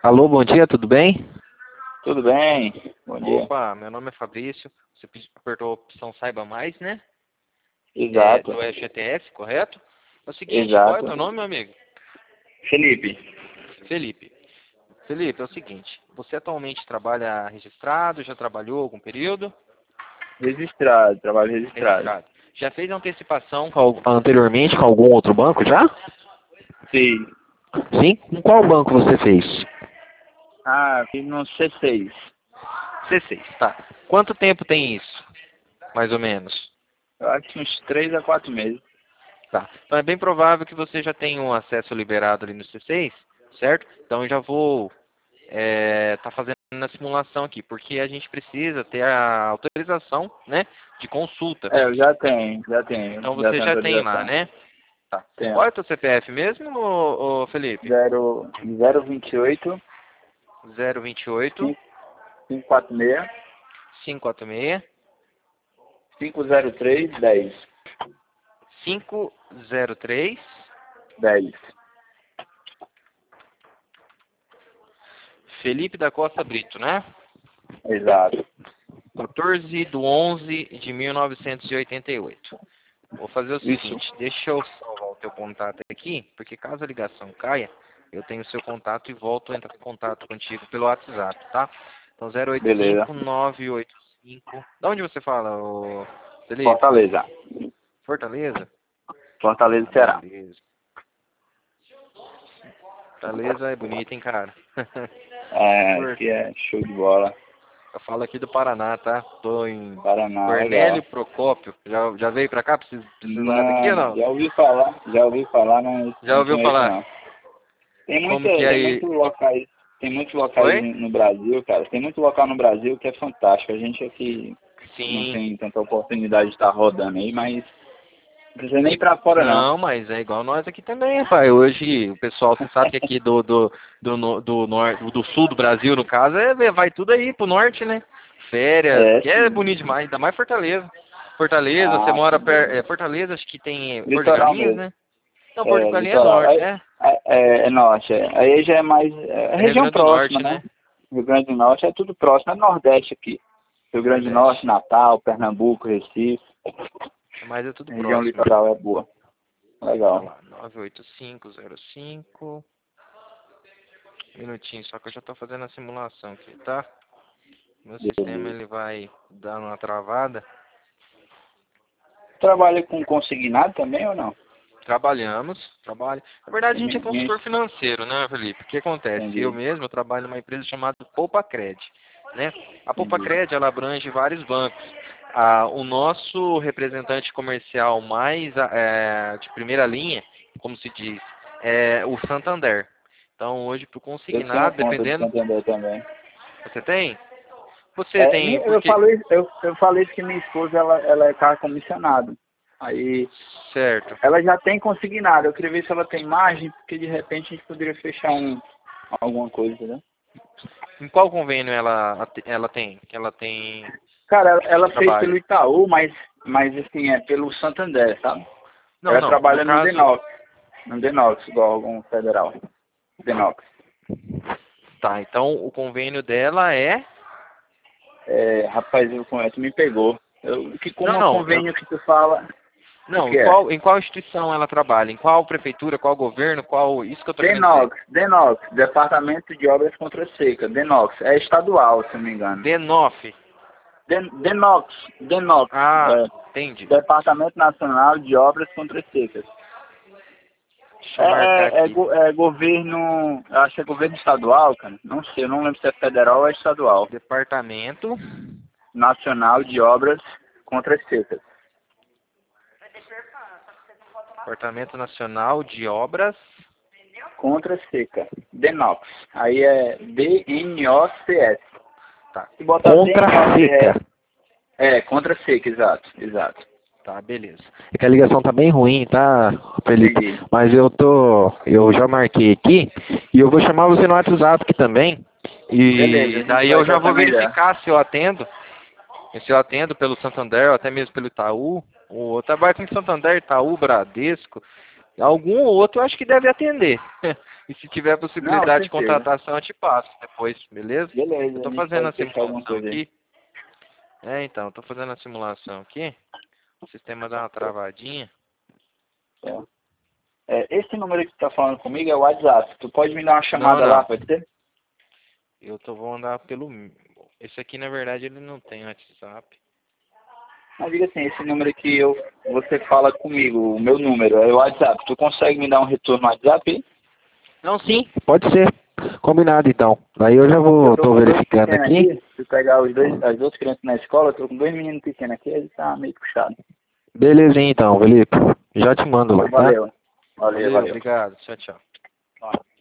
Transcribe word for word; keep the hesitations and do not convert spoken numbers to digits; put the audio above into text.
Alô, bom dia, tudo bem? Tudo bem? Bom dia. Opa, meu nome é Fabrício. Você pedi- apertou a opção Saiba Mais, né? É, Exato. do F G T S, correto? É o seguinte, qual é o Exato. teu nome, meu amigo? Felipe, Felipe. Felipe, é o seguinte, você atualmente trabalha registrado, já trabalhou algum período? registrado, trabalho registrado. Registrado. Já fez antecipação com al- anteriormente com algum outro banco, já? Sim. Sim? Com qual banco você fez? Ah, fiz no C seis. C seis, tá. Quanto tempo tem isso, mais ou menos? Eu acho que uns três a quatro meses. Tá. Então é bem provável que você já tenha um acesso liberado ali no C seis, certo? Então eu já vou estar fazendo a simulação aqui, porque a gente precisa ter a autorização, né, de consulta. É, eu já tenho, já tenho. Então Já você tenho já tem lá, autorização. né? Tá. Qual Tenho. é o teu C P F mesmo, ô, ô Felipe? Zero, zero vinte e oito, zero vinte e oito, cinco, cinco quatro seis, cinco quatro seis, cinco zero três, dez. cinco zero três, dez. Felipe da Costa Brito, né? Exato. quatorze de onze de mil novecentos e oitenta e oito. Vou fazer o Isso. seguinte, deixa eu salvar o teu contato aqui, porque caso a ligação caia, eu tenho o seu contato e volto a entrar em contato contigo pelo WhatsApp, tá? Então zero oito Beleza. cinco nove oito cinco. Da onde você fala, ô Felipe? Fortaleza. Fortaleza? Fortaleza, Ah, Ceará. beleza. Fortaleza é bonito, hein, cara? É, For- aqui é show de bola. Eu falo aqui do Paraná, tá? Tô em Paraná, legal. Cornélio Procópio. Já, já veio pra cá? Precisa, precisar daqui ou Não, não? já ouvi falar, já ouvi falar, mas Já não ouviu conheço falar? não. Tem muita, Como que é tem aí? muitos locais, tem muitos locais Oi? no no Brasil, cara. Tem muito local no Brasil que é fantástico. A gente aqui não Sim. tem tanta oportunidade de estar rodando aí, mas não precisa nem ir pra fora não. Não, mas é igual nós aqui também, rapaz. Hoje o pessoal, você sabe que aqui do, do, do, no- do, norte, do sul do Brasil, no caso, é, vai tudo aí pro norte, né? Férias, É, que é sim. bonito demais, ainda mais Fortaleza. Fortaleza, você Ah, mora sim. perto. É, Fortaleza, acho que tem Porto de Litoral Galinhas, mesmo. né? Não, Porto de É, Galinhas é litoral. norte, Aí, é. é, é, é norte, é. Aí já é mais, é É Rio região Grande do próxima, Norte, né? né? Rio Grande do Norte é tudo próximo, é Nordeste aqui. Rio Grande do Norte, Nordeste. Natal, Pernambuco, Recife. Mas é tudo A região próximo. litoral é boa. Bora Legal. lá, nove oito cinco zero cinco. Minutinho, só que eu já tô fazendo a simulação aqui, tá? Meu sistema Beleza. ele vai dar uma travada. Trabalha com consignado também ou não? Trabalhamos, trabalho. Na verdade, a gente é Entendi. consultor financeiro, né, Felipe? O que acontece? Eu Entendi. mesmo eu trabalho numa empresa chamada Poupacred, né? A Entendi. Poupacred, ela abrange vários bancos. Ah, o nosso representante comercial mais ah, é, de primeira linha, como se diz, é o Santander. Então, hoje, para o Eu tenho uma consignado, conta de dependendo... Santander também. Você tem? Você É, tem, mi- eu porque... falei, eu, eu falei que minha esposa ela, ela é cara comissionado. Aí Certo. ela já tem consignado. Eu queria ver se ela tem margem, porque de repente a gente poderia fechar um, alguma coisa, né? Em qual convênio ela, ela tem? Que ela tem Cara, ela, ela fez trabalho? pelo Itaú, mas, mas assim, é pelo Santander, sabe? Não, Ela não. No trabalha no caso, Denox. No Denox, igual algum federal. Denox. tá. Então o convênio dela é. É, rapaz, eu conheço, me pegou. Eu, que como o Não, eu- convênio que tu fala, o não. que Em é? qual, em qual instituição ela trabalha? Em qual prefeitura? Qual governo? Qual? Isso que eu tô querendo dizer. Denox, Denox, Departamento de Obras Contra a Seca. Denox, é estadual, se não me engano. Denof. Den, Denox, Denox, Ah, é, entendi. Departamento Nacional de Obras Contra a Secas. Deixa É, eu marcar é, é, aqui. go- é governo, eu acho que é governo estadual, cara. Não sei, eu não lembro se é federal ou é estadual. Departamento. Nacional de Obras Contra as Secas. Departamento Nacional de Obras. Contra a seca. Denox. Aí é D N O C S. Tá. Se botar Contra a seca. D N O C S. É, contra a seca, exato, exato. Tá, beleza. É que a ligação tá bem ruim, tá, Felipe? Entendi. Mas eu tô. Eu já marquei aqui e eu vou chamar você no WhatsApp aqui também. Beleza, a E gente daí vai eu já vou trocando a ideia. verificar se eu atendo. Se eu atendo pelo Santander ou até mesmo pelo Itaú. Ou eu trabalho com Santander, Itaú, Bradesco. Algum ou outro eu acho que deve atender. E se tiver possibilidade Não, de contratação, eu te passo depois, beleza? Beleza. Eu tô a gente fazendo a pode fechar alguma simulação coisa aí. aqui. É, então, eu tô fazendo a simulação aqui. O sistema dá uma travadinha. É. É, esse número que tu tá falando comigo é o WhatsApp. Tu pode me dar uma Não, chamada lá, não. pode ser? Eu tô, vou andar pelo... Esse aqui, na verdade, ele não tem WhatsApp. Mas diga assim, esse número que eu, você fala comigo, o meu número, é o WhatsApp. Tu consegue me dar um retorno no WhatsApp aí? Não, sim. Pode ser. Combinado, então. Aí eu já vou, Eu tô tô com dois verificando pequenos aqui. aqui. Se pegar os dois, as duas crianças na escola, eu tô com dois meninos pequenos aqui, ele tá meio puxado. Belezinha, então, Felipe. Já te mando lá, tá? Valeu. Valeu, Valeu, valeu. obrigado. Tchau, tchau. Ó.